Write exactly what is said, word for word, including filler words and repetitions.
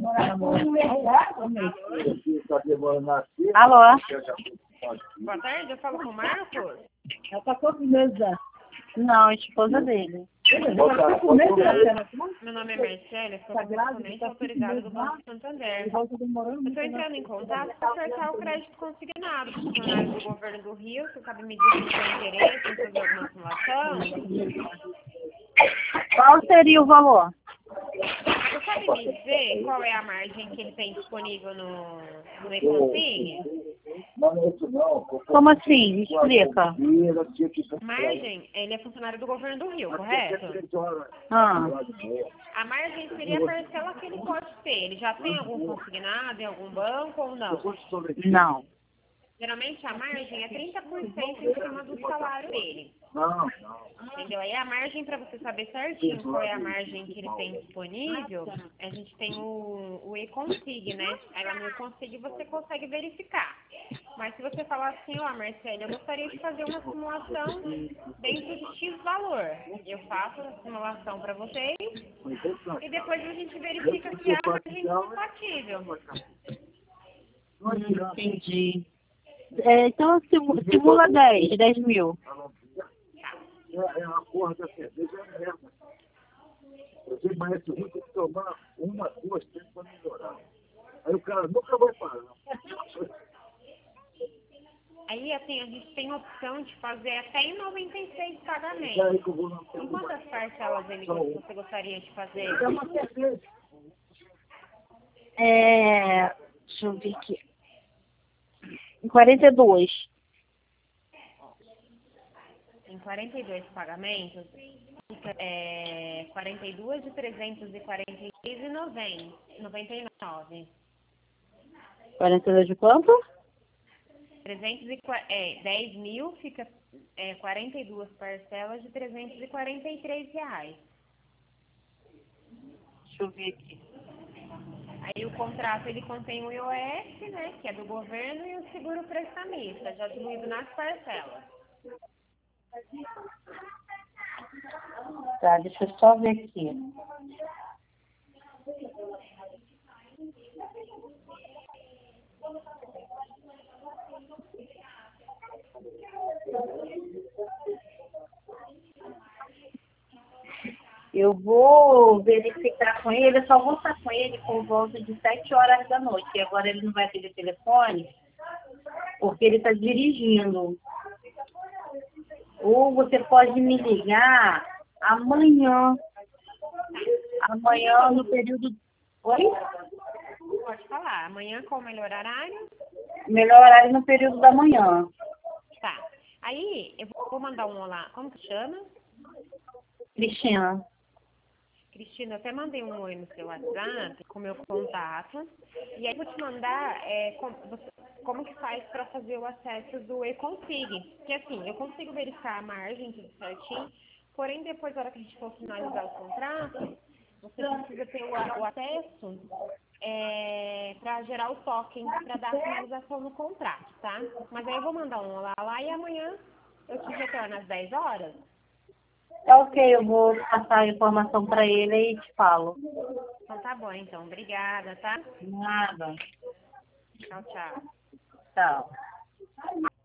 Alô? Boa tarde, eu falo com o Marcos? Ela passou por mesa. Não, é esposa dele. Meu nome é Marcela, sou correspondente autorizada do Banco Santander. Eu estou entrando em contato para ofertar o crédito consignado para funcionários do governo do Rio. Você sabe me dizer se tem interesse em fazer alguma simulação? Qual seria o valor? Você sabe me dizer qual é a margem que ele tem disponível no, no Econsig? Como assim? Me explica. Margem, ele é funcionário do governo do Rio, correto? Ah, A margem seria a parcela que ele pode ter. Ele já tem algum consignado em algum banco ou não? não. Geralmente a margem é trinta por cento em cima do salário dele. Entendeu? Aí a margem, para você saber certinho qual é a margem que ele tem disponível, a gente tem o, o Econsig, né? Aí lá no Econsig você consegue verificar. Mas se você falar assim, ó, Marcelo, eu gostaria de fazer uma simulação dentro de X valor. Eu faço a simulação para vocês e depois a gente verifica se a margem é compatível. Hum, entendi. É, então simu- simula dez, dez mil. É a porra da cerveja é a merda. Você conhece muito, tem que tomar uma, duas, três para melhorar. Aí o cara nunca vai parar. Aí, assim, a gente tem a opção de fazer até em noventa e seis pagamentos. Em quantas parcelas ele, você gostaria de fazer? É uma cerveja. É, deixa eu ver aqui. quarenta e dois. Em quarenta e dois pagamentos, fica é, quarenta e dois de trezentos e quarenta e seis e noventa e nove. quarenta e dois de quanto? trezentos e, é, dez mil fica é, quarenta e duas parcelas de trezentos e quarenta e três reais. Deixa eu ver aqui. Aí o contrato ele contém o I O S, né, que é do governo, e o seguro prestamista, já diluído nas parcelas. Tá, deixa eu só ver aqui. Eu vou verificar com ele, eu só vou estar com ele por volta de sete horas da noite. E agora ele não vai ter telefone, porque ele está dirigindo. Ou você pode me ligar amanhã. Amanhã no período... Oi? Pode falar. Amanhã qual o melhor horário? Melhor horário no período da manhã. Tá. Aí eu vou mandar um olá. Como que chama? Cristina. Cristina, eu até mandei um oi no seu WhatsApp com meu contato. E aí eu vou te mandar é, como, você, como que faz para fazer o acesso do Econsig. Que assim, eu consigo verificar a margem, tudo certinho. Porém, depois, na hora que a gente for finalizar o contrato, você precisa ter o, o acesso é, para gerar o token para dar a finalização no contrato, tá? Mas aí eu vou mandar um olá lá e amanhã eu te retorno às dez horas. Tá ok, eu vou passar a informação para ele e te falo. Então tá bom, então. Obrigada, tá? Nada. Tchau, tchau. Tchau.